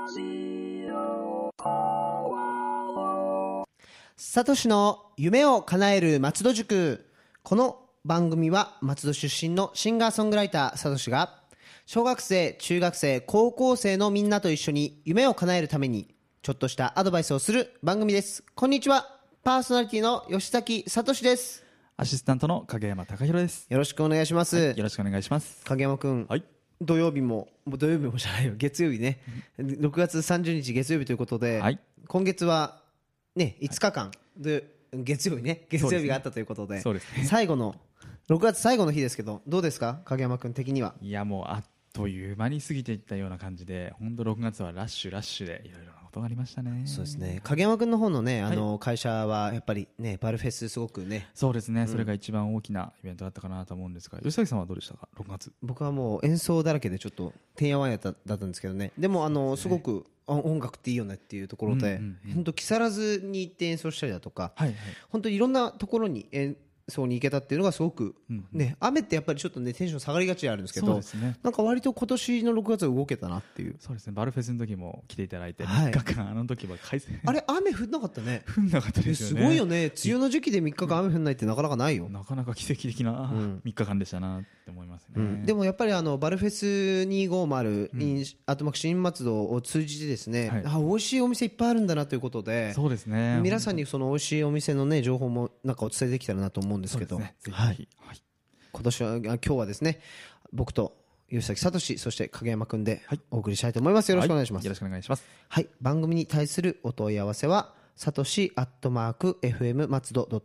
サトシの夢を叶える松戸塾。この番組は松戸出身のシンガーソングライターサトシが小学生、中学生、高校生のみんなと一緒に夢を叶えるためにちょっとしたアドバイスをする番組です。こんにちは。パーソナリティの吉崎サトシです。 アシスタントの影山貴弘です。 よろしくお願いします。 よろしくお願いします。 影山くん、 はい。 土曜日もじゃないよ、月曜日ね、6月30日月曜日ということで、 はい、 今月はね5日間で月曜日があったということで、 そうですね。 最後の6月最後の日ですけど、どうですか影山くん的には。 いや、もうあっという間に過ぎていったような感じで、本当6月はラッシュでいろいろなことがありましたね。 そうですね。影山くんの方のね、会社はやっぱりね、バルフェスすごくね。 そうですね、それが一番大きなイベントだったかなと思うんですが、吉崎さんはどうでしたか、6月。 僕はもう演奏だらけでちょっとてんやわんやだったんですけどね。でもすごく音楽っていいよねっていうところで、本当木更津に行って演奏したりだとか、本当いろんなところに演奏に行けたっていうのがすごくね、雨ってやっぱりちょっとねテンション下がりがちあるんですけど、なんか割と今年の6月は動けたなっていう。 そうですね、バルフェスの時も来ていただいて3日間、あの時はあれ雨降んなかったね。 降んなかったですよね。 すごいよね。梅雨の時期で3日間雨降んないってなかなかないよ。 なかなか奇跡的な3日間でしたなって思いますね。 でもやっぱりバルフェス250、アートマック新松戸を通じてですね、美味しいお店いっぱいあるんだなということで、 そうですね、 皆さんにその美味しいお店のね情報もなんかお伝えできたらなと思うんですけど、今日はですね、僕と吉崎さとし、そして影山くんでお送りしたいと思います。よろしくお願いします。 よろしくお願いします。 はい、番組に対するお問い合わせはさとし@fm松戸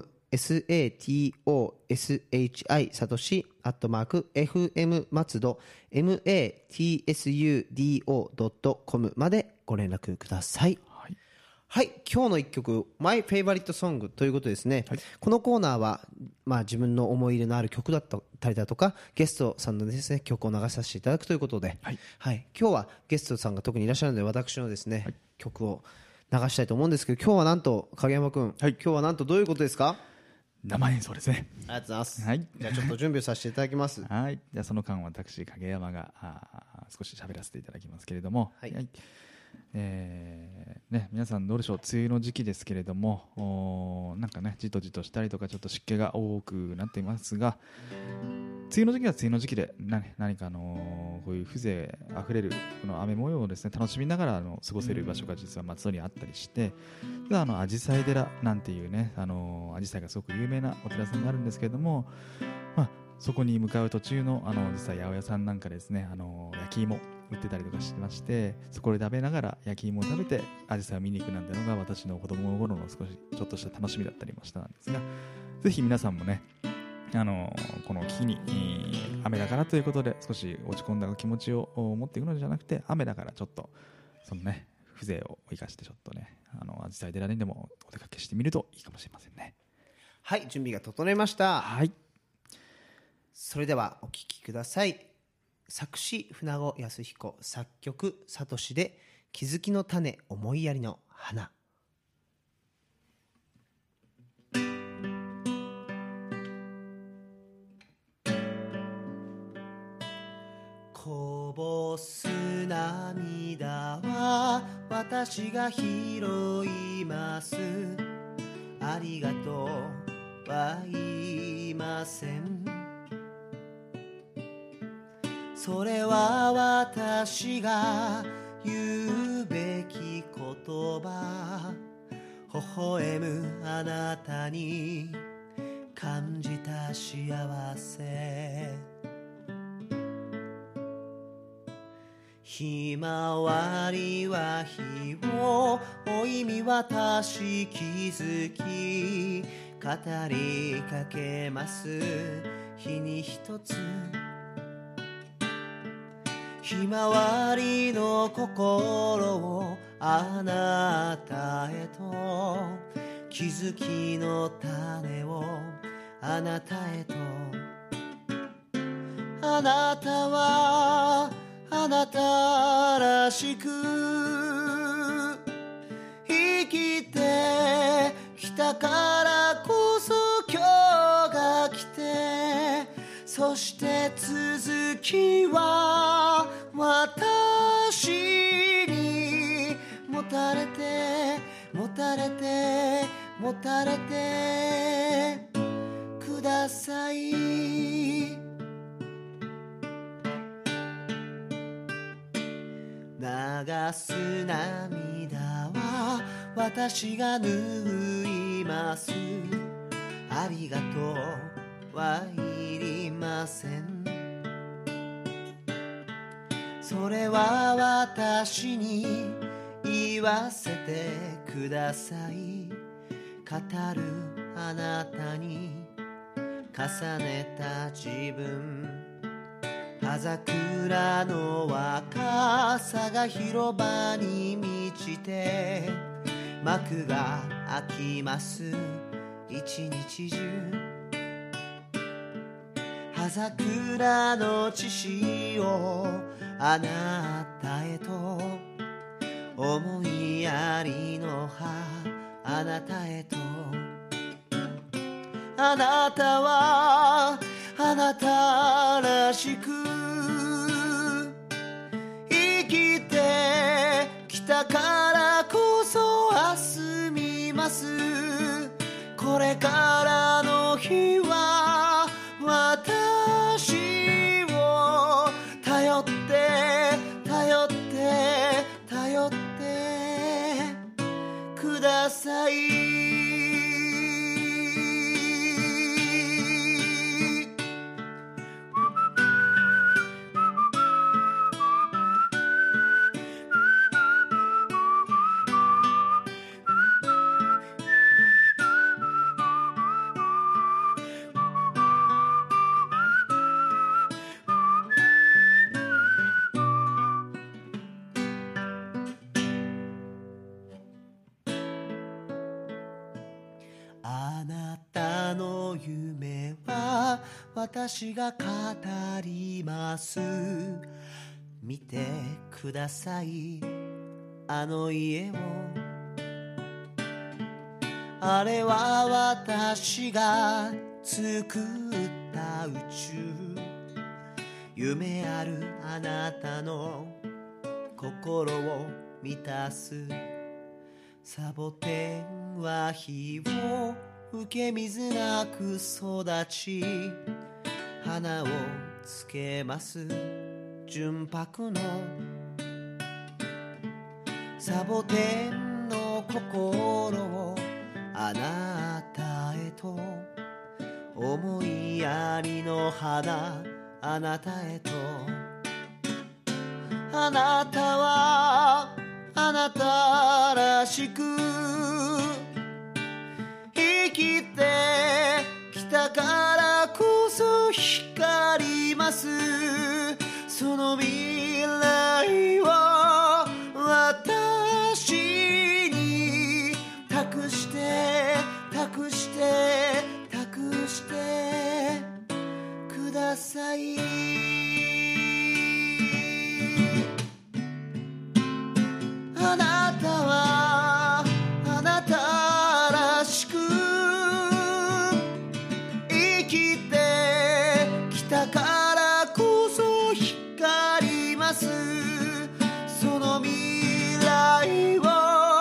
.com、SATOSHI さとし@fm松戸 matsudo.com までご連絡ください。はい、今日の一曲 My Favorite Song ということですね。このコーナーは、自分の思い入れのある曲だったりだとか、ゲストさんのですね曲を流させていただくということで、今日はゲストさんが特にいらっしゃるので、私のですね、曲を流したいと思うんですけど、今日はなんと影山くん、今日はなんとどういうことですか。 生演奏ですね。 ありがとうございます。じゃあちょっと準備をさせていただきます。 じゃあその間私影山が少し喋らせていただきますけれども、皆さんどうでしょう。梅雨の時期ですけれども、なんかねじとじとしたりとかちょっと湿気が多くなっていますが、梅雨の時期は梅雨の時期で何かこういう風情あふれるこの雨模様をですね楽しみながら過ごせる場所が実は松戸にあったりして、あじさい寺なんていうねあじさいがすごく有名なお寺さんがあるんですけれども、そこに向かう途中の実際八百屋さんなんかですね焼き芋売ってたりとかしてまして、そこで食べながら焼き芋を食べてアジサイを見に行くなんてのが私の子供の頃の少しちょっとした楽しみだったりもしたんですが、ぜひ皆さんもねこの日に雨だからということで少し落ち込んだ気持ちを持っていくのではなくて、雨だからちょっとそのね風情を生かしてちょっとねアジサイ寺にでもお出かけしてみるといいかもしれませんね。 はい、準備が整いました。それではお聴きください。作詞船子康彦、作曲さとしで気づきの種思いやりの花。こぼす涙は私が拾います。ありがとうは言いません。それは私が言うべき言葉。微笑むあなたに感じた幸せ。ひまわりは日を追い見渡し気づき語りかけます。日に一つひまわりの心をあなたへと、気づきの種をあなたへと。あなたはあなたらしく生きてきたからこそ今日が来て、そして続きは私にたれてもたれてください。流す涙は私が拭います。ありがとうはいりません。それは私に言わせてください。語るあなたに重ねた自分。葉桜の若さが広場に満ちて幕が開きます一日中。葉桜の血潮あなたへと思いやりの葉あなたへと。あなたはあなたらしく生きてきたからこそ明日見ます。これからの日は私を頼って頼って頼ってください。あなたの夢は私が語ります。見てくださいあの家を。あれは私が作った宇宙。夢あるあなたの心を満たす。サボテンは火を受け水なく育ち花をつけます純白の。サボテンの心をあなたへと思いやりの花あなたへと。あなたはあなたらしく生きてきたからこそ光ります。その未来を私に託して託して託してください。あなたはあなたらしく生きてきたからこそ光ります。その未来を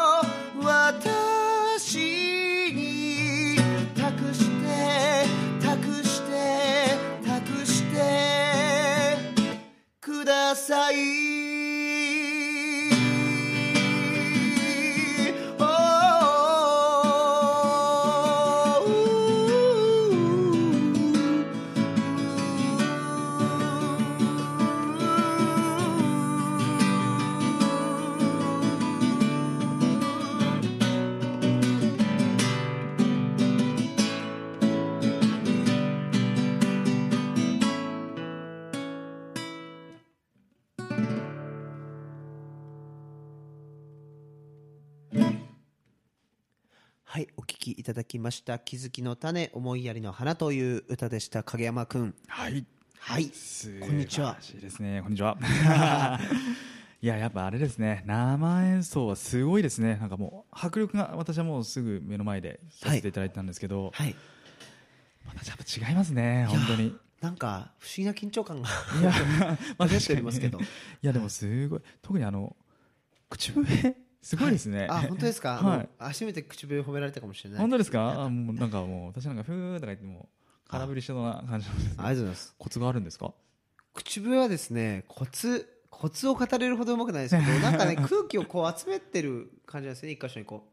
私に託して託して託してください。はい、お聴きいただきました気づきの種思いやりの花という歌でした。影山くん、 はいはい、こんにちは。 素晴らしいですね。こんにちは。いや、やっぱあれですね、生演奏はすごいですね。なんかもう迫力が、私はもうすぐ目の前でさせていただいたんですけど、 はい、 またやっぱ違いますね、本当に。 なんか不思議な緊張感がいや、 出ておりますけど、 いやでもすごい、特に口笛すごいですね、 あ、本当ですか、 はい、 初めて口笛を褒められたかもしれない。 本当ですか。もうなんかもう私なんかふーとか言っても空振りしそうな感じなんですけど、 ありがとうございます。 コツがあるんですか。 口笛はですね、コツを語れるほどうまくないですけどなんかね空気をこう集めてる感じなんですよね。一箇所にこ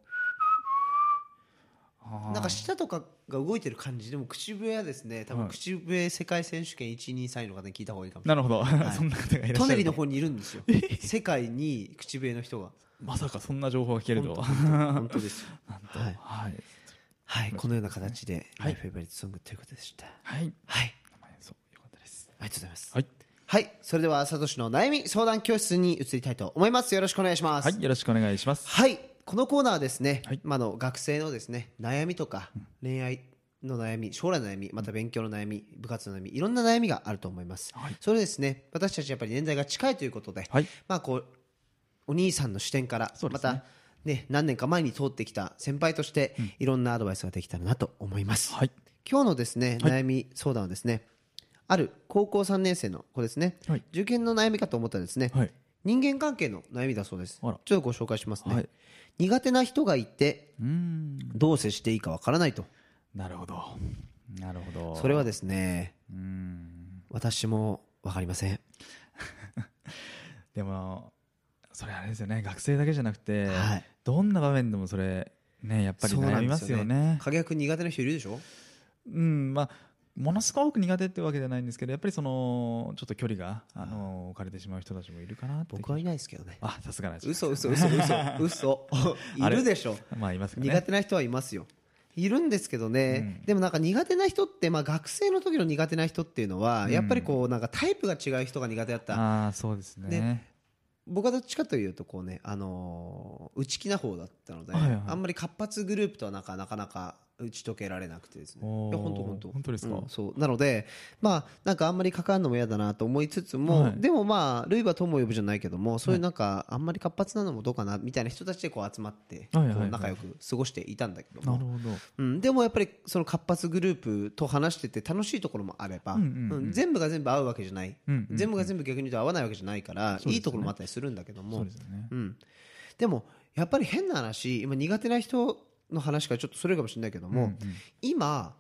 うなんか舌とかが動いてる感じでも口笛はですね、多分口笛世界選手権123位の方に聞いた方がいいかもしれない。 なるほど、はい、そんな方がいらっしゃると。 トネリの方にいるんですよ世界に口笛の人が。 まさかそんな情報が聞けるとは。 本当ですよなんと、 はい、 はいはい、このような形で、 はい、 マイフェイバリットソングということでした。 はい、 はい、 そうよかったです。 ありがとうございます。 はい、 はい、それではサトシの悩み相談教室に移りたいと思います。よろしくお願いします。 はい、よろしくお願いします。 はい、このコーナーはですね、 はい、 学生のですね悩みとか、恋愛の悩み、将来の悩み、また勉強の悩み、部活の悩み、いろんな悩みがあると思います。はい、それですね、私たちやっぱり年代が近いということで、はい、こうお兄さんの視点から、またね、何年か前に通ってきた先輩として、いろんなアドバイスができたらなと思います。はい、今日のですね、悩み相談はですね、ある高校3年生の子ですね、はい、受験の悩みかと思ったらですね、はい、人間関係の悩みだそうです。ちょっとご紹介しますね。はい、苦手な人がいてどう接していいかわからないと。 なるほど、なるほど。 それはですね、私もわかりませんでもそれあれですよね、学生だけじゃなくて、はい、どんな場面でもそれね、やっぱり悩みますよね。 影山君苦手な人いるでしょ。 ものすごく苦手ってわけじゃないんですけど、やっぱりちょっと距離が置かれてしまう人たちもいるかなって。 僕はいないですけどね。 あ、さすがなんです。 嘘いるでしょ。 いますかね。 苦手な人はいますよ。いるんですけどね、でもなんか苦手な人って、学生の時の苦手な人っていうのは、やっぱりこうなんかタイプが違う人が苦手だった。 あ、そうですね。 僕はどっちかというとこうね、内気な方だったので、あんまり活発グループとはなかなか打ち解けられなくてですね。いや本当ですか。 そうなので、なんかあんまり関わるのも嫌だなと思いつつも、でも類は友を呼ぶじゃないけども、そういうなんかあんまり活発なのもどうかなみたいな人たちでこう集まってこう仲良く過ごしていたんだけども、なるほど。でもやっぱりその活発グループと話してて楽しいところもあれば、全部が全部合うわけじゃない、全部が全部逆に言うと合わないわけじゃないから、いいところもあったりするんだけども、でもやっぱり変な話、今苦手な人の話からちょっとそれるかもしれないけども、今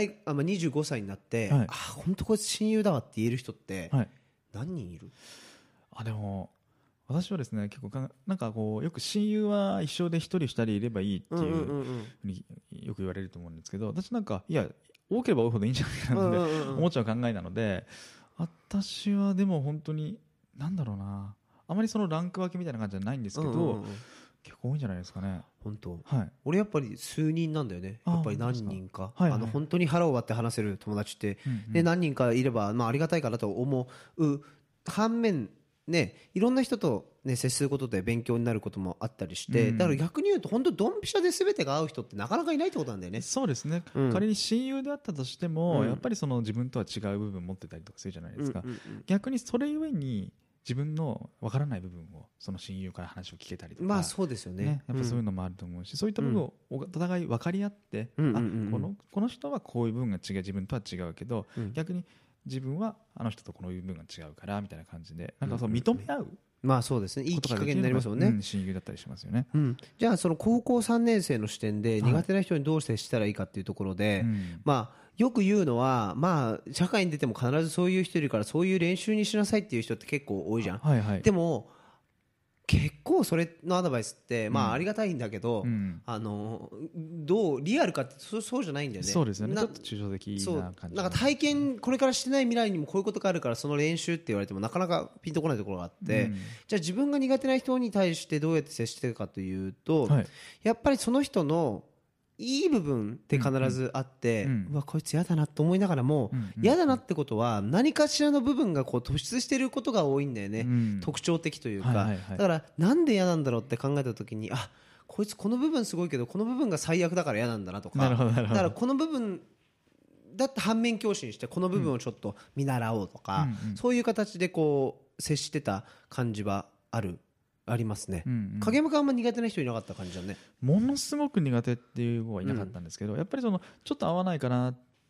25歳になって、本当こいつ親友だわって言える人って何人いる？ でも私はですね、結構なんかこうよく親友は一生で一人二人いればいいっていうふうによく言われると思うんですけど、私なんかいや多ければ多いほどいいんじゃないかなって思っちゃう考えなので、私はでも本当になんだろうな、あまりそのランク分けみたいな感じじゃないんですけど、結構多いんじゃないですかね。 本当、はい、俺やっぱり数人なんだよね。やっぱり何人か、本当に腹を割って話せる友達って、何人かいれば、ありがたいかなと思う反面ね、いろんな人と、ね、接することで勉強になることもあったりして、だから逆に言うと本当ドンピシャで全てが合う人ってなかなかいないってことなんだよね。 そうですね、仮に親友であったとしても、やっぱりその自分とは違う部分を持ってたりとかするじゃないですか。逆にそれゆえに自分の分からない部分をその親友から話を聞けたりとか、 そうですよね。 やっぱそういうのもあると思うし、そういった部分をお互い分かり合って、この人はこういう部分が違う、自分とは違うけど、逆に自分はあの人とこの部分が違うからみたいな感じで、なんかそう認め合う、 そうですね、いいきっかけになりますよね。 親友だったりしますよね。 じゃあその高校3年生の視点で苦手な人にどう接したらいいかっていうところで、よく言うのは、社会に出ても必ずそういう人いるからそういう練習にしなさいっていう人って結構多いじゃん。でも結構それのアドバイスってありがたいんだけど、どうリアルかってそうじゃないんだよね。 そうですよね。ちょっと抽象的な感じ。 なんか体験これからしてない未来にもこういうことがあるからその練習って言われてもなかなかピンとこないところがあって、じゃあ自分が苦手な人に対してどうやって接してるかというと、やっぱりその人のいい部分って必ずあって、うわこいつ嫌だなと思いながらも、嫌だなってことは何かしらの部分がこう突出していることが多いんだよね、特徴的というか、だからなんで嫌なんだろうって考えた時に、こいつこの部分すごいけどこの部分が最悪だから嫌なんだなとか、だからこの部分だって反面教師にしてこの部分をちょっと見習おうとか、そういう形でこう接してた感じはありますね。影山君あんま苦手な人いなかった感じだね。 ものすごく苦手っていう子はいなかったんですけど、やっぱりそのちょっと合わないかなっ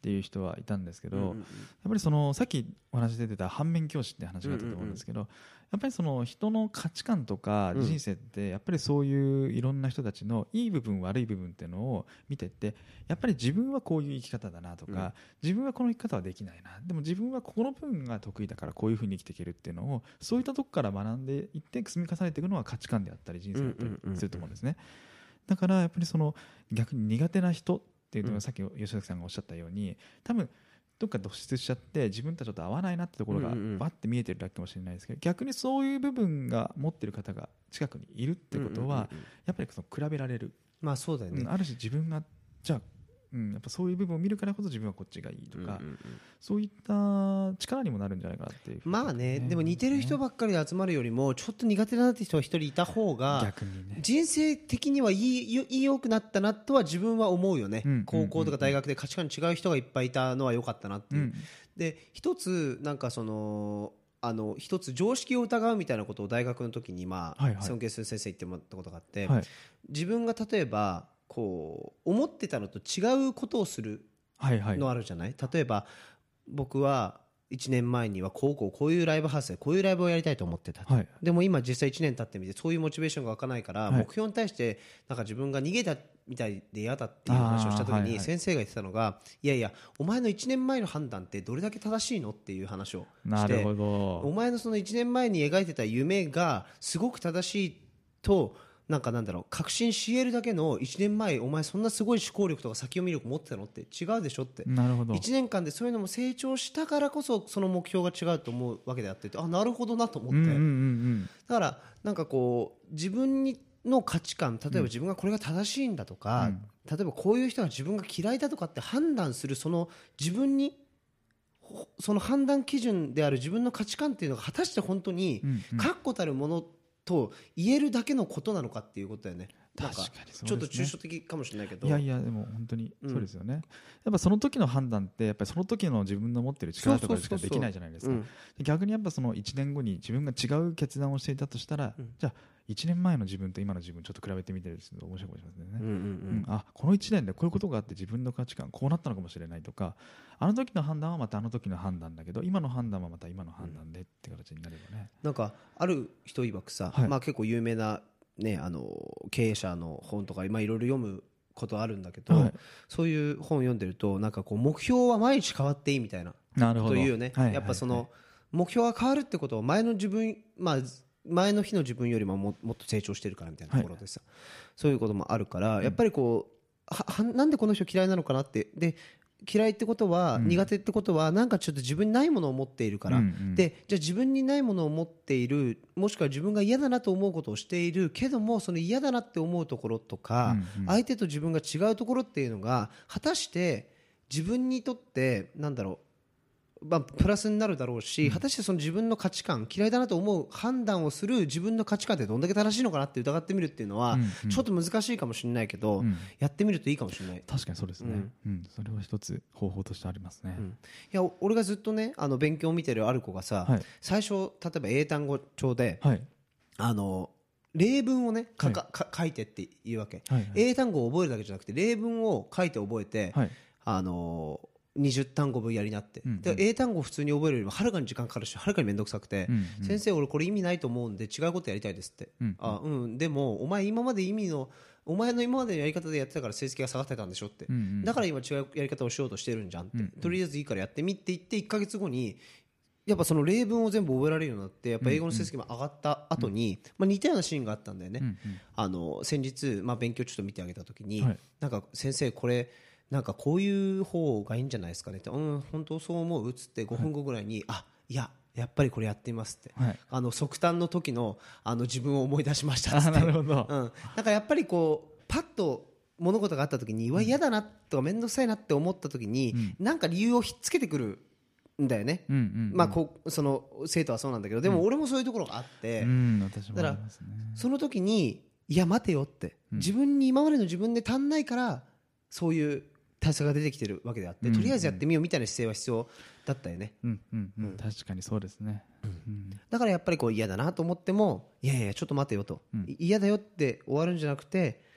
っていう人はいたんですけど、やっぱりそのさっきお話出てた反面教師って話があったと思うんですけど、やっぱりその人の価値観とか人生ってやっぱりそういういろんな人たちのいい部分悪い部分っていうのを見てってやっぱり自分はこういう生き方だなとか、自分はこの生き方はできないな、でも自分はここの部分が得意だからこういうふうに生きていけるっていうのをそういったとこから学んでいって積み重ねていくのは価値観であったり人生だったりすると思うんですね。だからやっぱりその逆に苦手な人っていうのはさっき吉崎さんがおっしゃったように多分どっか突出しちゃって自分とちょっと合わないなってところがバッて見えてるだけかもしれないですけど、逆にそういう部分が持ってる方が近くにいるってことはやっぱりその比べられる、 まあそうだよね、 ある種自分がじゃあやっぱそういう部分を見るからこそ自分はこっちがいいとか、そういった力にもなるんじゃないかなっていう、 まあね、でも似てる人ばっかりで集まるよりもちょっと苦手だなって人が一人いた方が逆にね人生的にはいい良くなったなとは自分は思うよね、高校とか大学で価値観違う人がいっぱいいたのは良かったなっていう、で一つなんかその一つ常識を疑うみたいなことを大学の時に尊敬する先生言ってもらったことがあって、自分が例えばこう思ってたのと違うことをするのあるじゃない、例えば僕は1年前にはこういうライブハウスでこういうライブをやりたいと思ってた、でも今実際1年経ってみてそういうモチベーションが湧かないから、目標に対してなんか自分が逃げたみたいで嫌だっていう話をした時に先生が言ってたのが、いやいやお前の1年前の判断ってどれだけ正しいのっていう話をして、 なるほど、 お前のその1年前に描いてた夢がすごく正しいとなんだろう確信し得るだけの1年前お前そんなすごい思考力とか先読み力持ってたのって違うでしょって、 なるほど、 1年間でそういうのも成長したからこそその目標が違うと思うわけであって、あなるほどなと思って、だからなんかこう自分の価値観、例えば自分がこれが正しいんだとか、例えばこういう人が自分が嫌いだとかって判断するその自分にその判断基準である自分の価値観っていうのが果たして本当に確固たるものと言えるだけのことなのかっていうことだよね。 確かにそうですね、 ちょっと抽象的かもしれないけど、 いやいやでも本当にそうですよね、やっぱその時の判断ってやっぱりその時の自分の持ってる力とかしかできないじゃないですか。逆にやっぱその1年後に自分が違う決断をしていたとしたら、じゃあ1年前の自分と今の自分ちょっと比べてみてると面白いかもしれませんね、あこの1年でこういうことがあって自分の価値観こうなったのかもしれないとか、あの時の判断はまたあの時の判断だけど今の判断はまた今の判断でって形になればね、 なんかある人曰くさ、結構有名なね、経営者の本とかいろいろ読むことあるんだけど、そういう本読んでるとなんかこう目標は毎日変わっていいみたいなこと言うよね。やっぱその目標が変わるってことは前の日の自分よりももっと成長してるからみたいなところでさ、そういうこともあるからやっぱりこうなんでこの人嫌いなのかなって、で嫌いってことは、苦手ってことはなんかちょっと自分にないものを持っているから、でじゃあ自分にないものを持っている、もしくは自分が嫌だなと思うことをしているけどもその嫌だなって思うところとか、相手と自分が違うところっていうのが果たして自分にとってなんだろう、プラスになるだろうし、果たしてその自分の価値観嫌いだなと思う判断をする自分の価値観ってどんだけ正しいのかなって疑ってみるっていうのはちょっと難しいかもしれないけど、やってみるといいかもしれない。 確かにそうですね、それは一つ方法としてありますね、 いや俺がずっとね勉強を見てるある子がさ、最初例えば英単語帳で、例文をね書いてっていうわけ、英単語を覚えるだけじゃなくて例文を書いて覚えて、20単語分やりなって、で英単語を普通に覚えるよりもはるかに時間かかるしはるかに面倒くさくて、先生俺これ意味ないと思うんで違うことやりたいですって、でもお前の今までのやり方でやってたから成績が下がってたんでしょって、だから今違うやり方をしようとしてるんじゃんって、とりあえずいいからやってみって言って1ヶ月後にやっぱその例文を全部覚えられるようになって、やっぱ英語の成績も上がった後に、似たようなシーンがあったんだよね、先日、勉強ちょっと見てあげた時に、なんか先生これなんかこういう方がいいんじゃないですかねって、本当そう思うっつって5分後ぐらいに、いややっぱりこれやってみますって、即短の時の自分を思い出しましたっつって、 なるほど、 なんかやっぱりこうパッと物事があった時に嫌だなとか面倒くさいなって思った時に、なんか理由をひっつけてくるんだよね、その生徒はそうなんだけど、でも俺もそういうところがあって、だからその時にいや待てよって、自分に今までの自分で足んないからそういう対策が出てきてるわけであって、とりあえずやってみようみたいな姿勢は必要だったよね。 確かにそうですね、 だからやっぱりこう嫌だなと思ってもいやいやちょっと待てよと、嫌だよって終わるんじゃなくて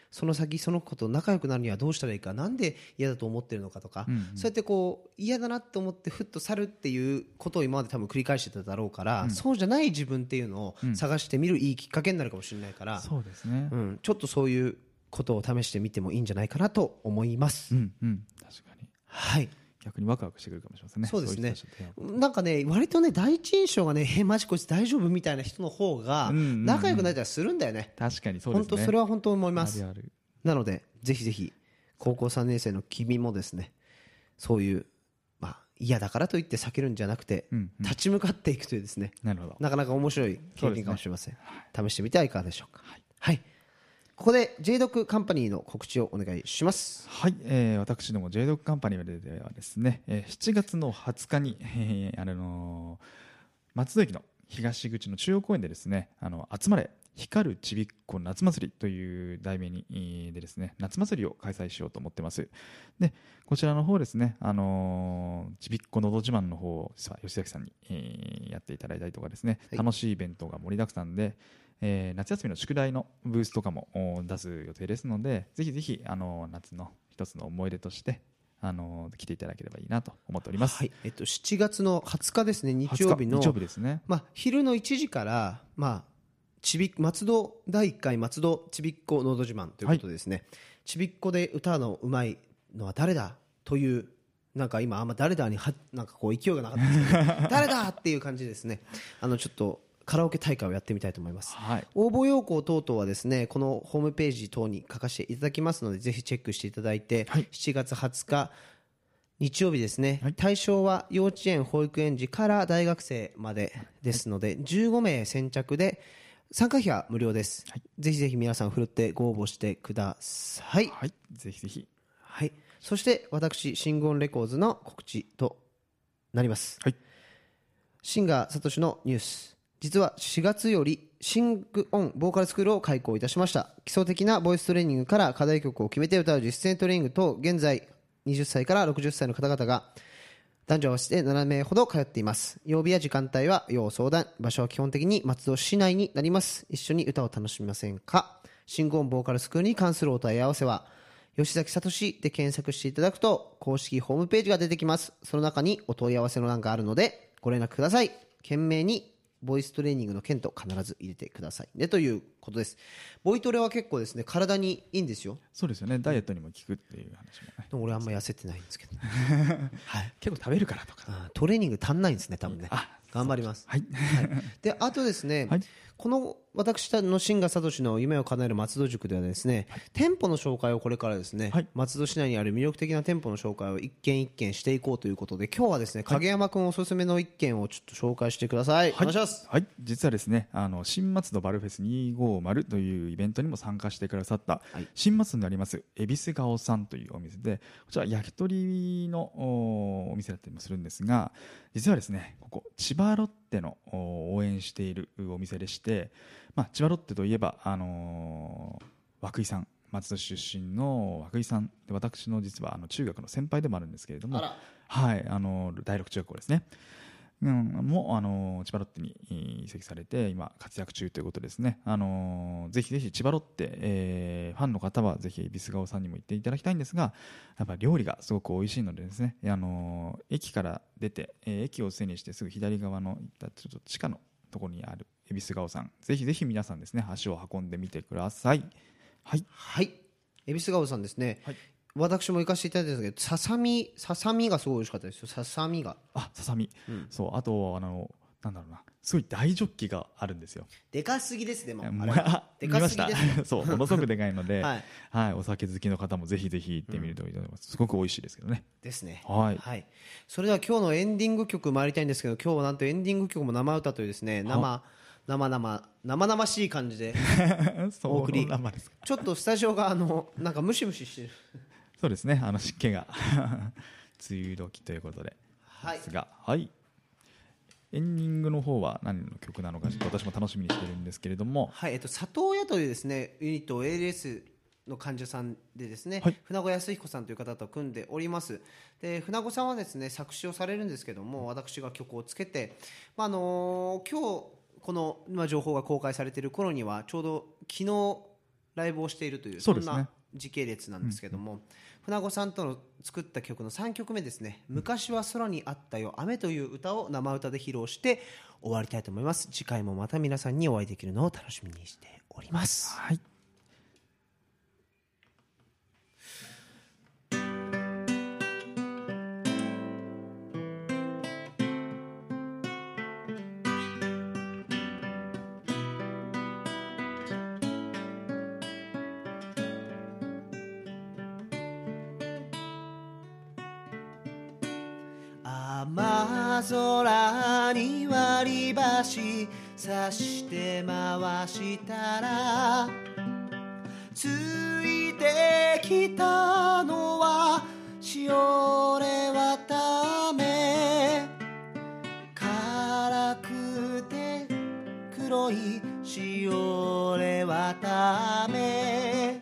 その先その子と仲良くなるにはどうしたらいいか、なんで嫌だと思ってるのかとか、そうやってこう嫌だなと思ってふっと去るっていうことを今まで多分繰り返してただろうから、そうじゃない自分っていうのを探してみるいいきっかけになるかもしれないから、 そうですね、 ちょっとそういうことを試してみてもいいんじゃないかなと思います。 確かに、 はい、 逆にワクワクしてくるかもしれませんね。 そうですね。 そういう人たちと出会うなんかね、割とね、第一印象がね、マジこいつ大丈夫みたいな人の方が仲良くなれたりするんだよね。 確かにそうですね。 本当それは本当思います。 あるある。 なのでぜひぜひ高校3年生の君もですね、そういう、嫌だからといって避けるんじゃなくて、立ち向かっていくというですね、 なるほど。 なかなか面白い経験かもしれません。試してみてはいかがでしょうか。はい、ここで J ドックカンパニーの告知をお願いします。 はい、私ども J ドックカンパニーではですね、7月の20日に、松戸駅の東口の中央公園でですね、集まれ光るちびっこ夏祭りという題名にでですね、夏祭りを開催しようと思ってます。で、こちらの方ですね、ちびっこのど自慢の方を吉崎さんに、やっていただいたりとかですね、楽しいイベントが盛りだくさんで、夏休みの宿題のブースとかも出す予定ですので、ぜひぜひ夏の一つの思い出として来ていただければいいなと思っております。 はい、7月の20日ですね、日曜日の日曜日ですね、 昼の1時から、松戸第1回松戸ちびっこのど自慢ということでですね、ちびっこで歌のうまいのは誰だという、なんか今あんま誰だになんかこう勢いがなかったんですけど誰だっていう感じでですね、ちょっとカラオケ大会をやってみたいと思います。応募要項等々はですね、このホームページ等に書かせていただきますので、ぜひチェックしていただいて、7月20日日曜日ですね、対象は幼稚園保育園児から大学生までですので、15名先着で参加費は無料です。ぜひぜひ皆さんふるってご応募してください。 ぜひぜひ。 そして私シングオンレコーズの告知となります。シンガーサトシのニュース、実は4月よりシングオンボーカルスクールを開講いたしました。基礎的なボイストレーニングから課題曲を決めて歌う実践トレーニングと、現在20歳から60歳の方々が男女合わせて7名ほど通っています。曜日や時間帯は要相談、場所は基本的に松戸市内になります。一緒に歌を楽しみませんか。シングオンボーカルスクールに関するお問い合わせは吉崎聡で検索していただくと公式ホームページが出てきます。その中にお問い合わせの欄があるのでご連絡ください。懸命にボイストレーニングの件と必ず入れてくださいねということです。ボイトレは結構ですね、体にいいんですよ。 そうですよね、ダイエットにも効くっていう話もね。 でも俺あんま痩せてないんですけど結構食べるからとか、 トレーニング足んないんですね多分ね。頑張ります。で、あとですね、この私のシンガーサトシの夢を叶える松戸塾ではですね、店舗の紹介をこれからですね、松戸市内にある魅力的な店舗の紹介を一軒一軒していこうということで、今日はですね、影山くんおすすめの一軒をちょっと紹介してください。お願いします。 実はですね、新松戸バルフェス250というイベントにも参加してくださった、新松戸にあります恵比寿顔さんというお店で、こちら焼き鳥のお店だったりもするんですが、実はですね、ここ千葉ロッテの応援しているお店でして、千葉ロッテといえば、涌井さん、松戸出身の涌井さんで、私の実は中学の先輩でもあるんですけれども、第6中学校ですね、も千葉ロッテに移籍されて今活躍中ということですね。ぜひぜひ千葉ロッテ、ファンの方はぜひ恵比寿顔さんにも行っていただきたいんですが、やっぱり料理がすごく美味しいのでですね、駅から出て、駅を背にしてすぐ左側のちょっと地下のところにある恵比寿顔さん、ぜひぜひ皆さんですね、足を運んでみてください。 恵比寿顔さんですね、私も行かせていただいたんですけど、ささみがすごい美味しかったですよ。ささみ、 そう、あとなんだろうな、すごい大ジョッキがあるんですよ。 でかすぎですね。 でかすぎですそう、ものすごくでかいので、お酒好きの方もぜひぜひ行ってみるといいと思います。すごく美味しいですけどね。 ですね。それでは今日のエンディング曲参りたいんですけど、今日はなんとエンディング曲も生歌というですね、生々しい感じでお送り。ちょっとスタジオがなんかムシムシしてる。 そうですね、湿気が梅雨時ということでですが、エンディングの方は何の曲なのかちょっと私も楽しみにしているんですけれども、 里親というですねユニット ALS の患者さんでですね、船子康彦さんという方と組んでおります。で、船子さんはですね作詞をされるんですけども、私が曲をつけて、今日この情報が公開されている頃にはちょうど昨日ライブをしているという、 そうんですねな時系列なんですけども、船子さんとの作った曲の3曲目ですね、昔は空にあったよ雨という歌を生歌で披露して終わりたいと思います。次回もまた皆さんにお会いできるのを楽しみにしております。 はい。 雨空に割り箸さして回したら、ついてきたのはしおれわため、辛くて黒いしおれわため、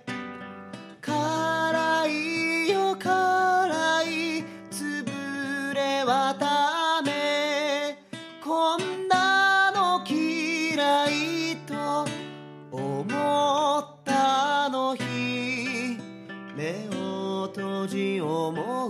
辛いよ辛いつぶれわため、こんなの嫌いと思ったの日、目を閉じ思う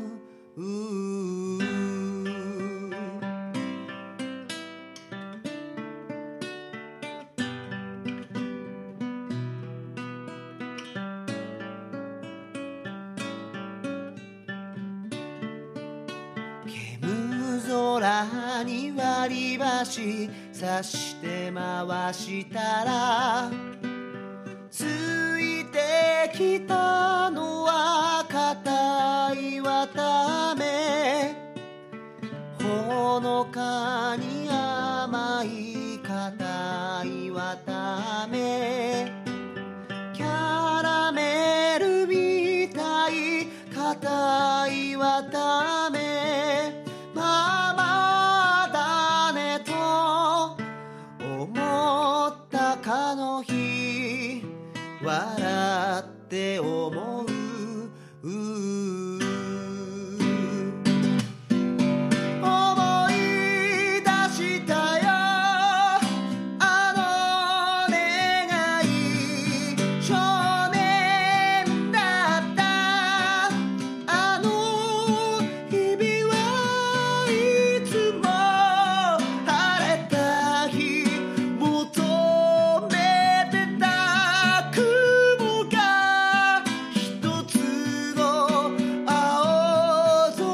煙空に割り箸さして回したら、ついてきたのは硬いわため、ほのかに甘い硬いわため、キャラメルみたい硬いわため、ママだねと思ったかの日、笑って思う思い出したよ、あの願い、少年だったあの日々はいつも晴れた日、求めてた雲が一つの青空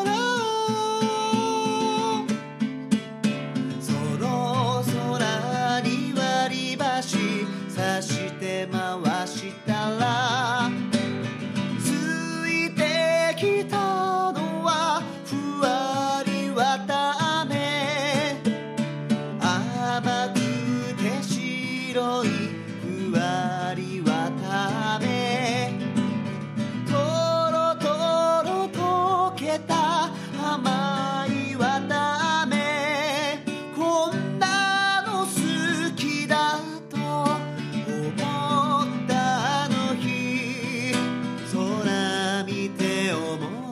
を、その空に割り箸さして回したら、ついてきたのはふわりわため、甘くて白いふわりわため、とろとろ溶けた甘いわため、こんなの好きだと思ったあの日、空見て思う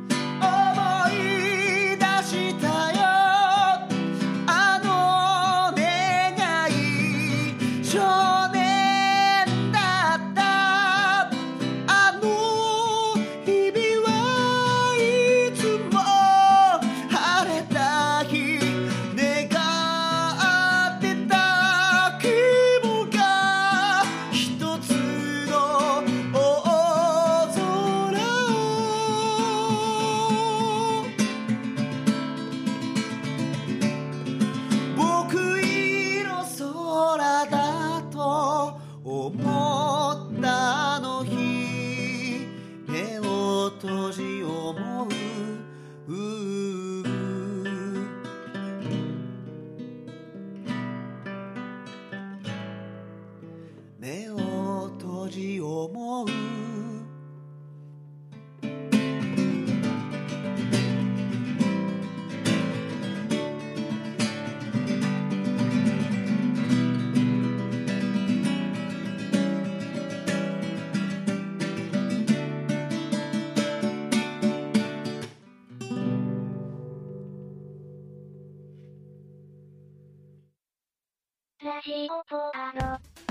思い出したよ、あのジオポアド。